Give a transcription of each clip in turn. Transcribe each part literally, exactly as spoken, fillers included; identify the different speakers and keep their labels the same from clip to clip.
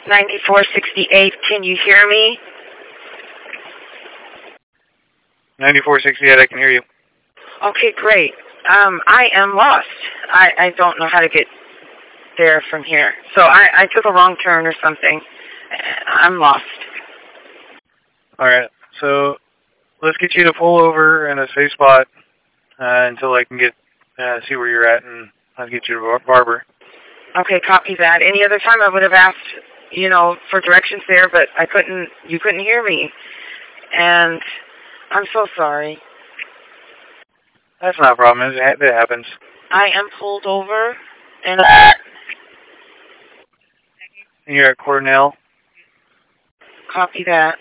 Speaker 1: ninety-four sixty-eight, can you hear me?
Speaker 2: ninety-four sixty-eight, I can hear you.
Speaker 1: Okay, great. Um, I am lost. I, I don't know how to get there from here. So I, I took a wrong turn or something. I'm lost.
Speaker 2: All right, so let's get you to pull over in a safe spot uh, until I can get uh, see where you're at, and I'll get you to Bar- Barber.
Speaker 1: Okay, copy that. Any other time I would have asked, you know, for directions there, but I couldn't, you couldn't hear me. And I'm so sorry.
Speaker 2: That's not a problem. It, ha- it happens.
Speaker 1: I am pulled over, and
Speaker 2: You're at Cornell.
Speaker 1: copy that.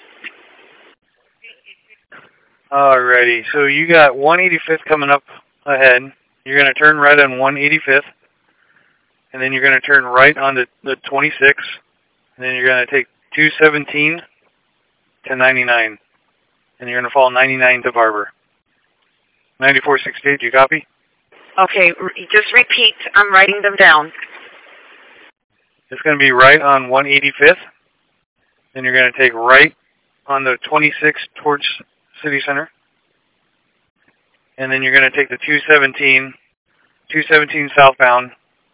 Speaker 2: Alrighty, so you got one eighty-fifth coming up ahead. You're going to turn right on one eighty-fifth, and then you're going to turn right on the, the twenty-sixth, and then you're going to take two seventeen to ninety-nine, and you're going to follow ninety-nine to Barber. ninety-four sixty-eight, do you copy?
Speaker 1: Okay, re- just repeat. I'm writing them down.
Speaker 2: It's going to be right on one eighty-fifth, then you're going to take right on the twenty-sixth towards City Center, and then you're going to take the two seventeen, two seventeen southbound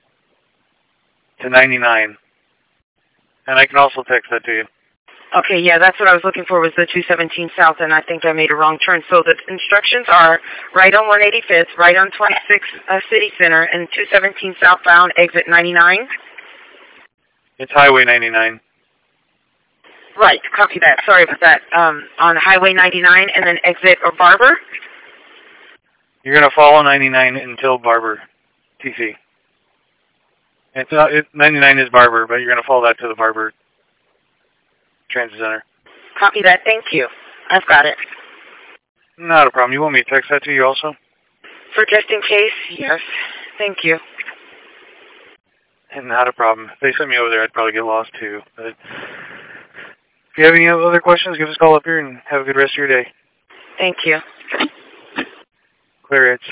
Speaker 2: to ninety-nine, and I can also text that to you.
Speaker 1: Okay, yeah, that's what I was looking for was the two seventeen South, and I think I made a wrong turn. So the instructions are right on one eighty-fifth, right on twenty-sixth uh, City Center, and two seventeen southbound, exit ninety-nine?
Speaker 2: It's Highway ninety-nine.
Speaker 1: Right, copy that. Sorry about that. Um, on Highway ninety-nine, and then exit or Barber?
Speaker 2: You're going to follow ninety-nine until Barber, T C. It's not, it, ninety-nine is Barber, but you're going to follow that to the Barber Transit Center.
Speaker 1: Copy that. Thank you. I've got it.
Speaker 2: Not a problem. You want me to text that to you also?
Speaker 1: For just in case, yes. Thank you.
Speaker 2: Not a problem. If they sent me over there, I'd probably get lost too. But if you have any other questions, give us a call up here and have a good rest of your day.
Speaker 1: Thank you.
Speaker 2: Clear it.